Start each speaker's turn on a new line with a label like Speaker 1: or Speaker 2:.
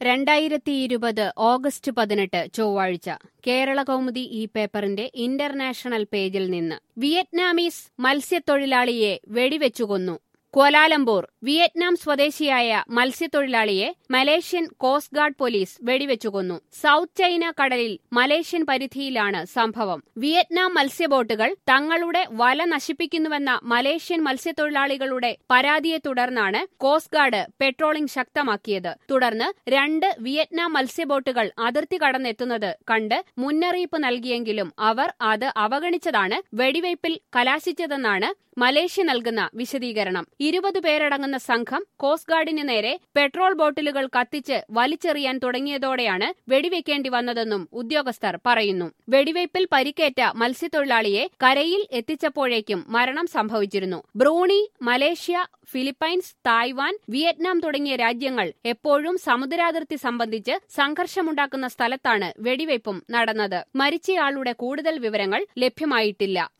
Speaker 1: 2020 August 18 ചൊവ്വാഴ്ച കേരളകൗമുദി ഈ പേപ്പറിന്റെ ഇന്റർനാഷണൽ പേജിൽ നിന്ന് വിയറ്റ്നാമീസ് മത്സ്യത്തൊഴിലാളിയെ വെടിവെച്ചുകൊന്നു. ക്വാലാലംപൂർ. വിയറ്റ്നാം സ്വദേശിയായ മത്സ്യത്തൊഴിലാളിയെ മലേഷ്യൻ കോസ്റ്റ് ഗാർഡ് പോലീസ് വെടിവെച്ചുകൊന്നു. സൗത്ത് ചൈന കടലിൽ മലേഷ്യൻ പരിധിയിലാണ് സംഭവം. വിയറ്റ്നാം മത്സ്യബോട്ടുകൾ തങ്ങളുടെ വല നശിപ്പിക്കുന്നുവെന്ന മലേഷ്യൻ മത്സ്യത്തൊഴിലാളികളുടെ പരാതിയെ തുടർന്നാണ് കോസ്റ്റ് ഗാർഡ് പെട്രോളിംഗ് ശക്തമാക്കിയത്. തുടർന്ന് 2 വിയറ്റ്നാം മത്സ്യബോട്ടുകൾ അതിർത്തി കടന്നെത്തുന്നത് കണ്ട് മുന്നറിയിപ്പ് നൽകിയെങ്കിലും അവർ അത് അവഗണിച്ചതാണ് വെടിവയ്പിൽ കലാശിച്ചതെന്നാണ് മലേഷ്യ നൽകുന്ന വിശദീകരണം. 20 പേരടങ്ങുന്ന സംഘം കോസ്റ്റ് ഗാർഡിന് നേരെ പെട്രോൾ ബോട്ടിലുകൾ കത്തിച്ച് വലിച്ചെറിയാൻ തുടങ്ങിയതോടെയാണ് വെടിവെക്കേണ്ടി വന്നതെന്നും ഉദ്യോഗസ്ഥർ പറയുന്നു. വെടിവയ്പിൽ പരിക്കേറ്റ മത്സ്യത്തൊഴിലാളിയെ കരയിൽ എത്തിച്ചപ്പോഴേക്കും മരണം സംഭവിച്ചിരുന്നു. Brunei, Malaysia, Philippines, Taiwan, Vietnam തുടങ്ങിയ രാജ്യങ്ങൾ എപ്പോഴും സമുദ്രാതിർത്തി സംബന്ധിച്ച് സംഘർഷമുണ്ടാക്കുന്ന സ്ഥലത്താണ് വെടിവയ്പും നടന്നത്. മരിച്ചയാളുടെ കൂടുതൽ വിവരങ്ങൾ ലഭ്യമായിട്ടില്ല.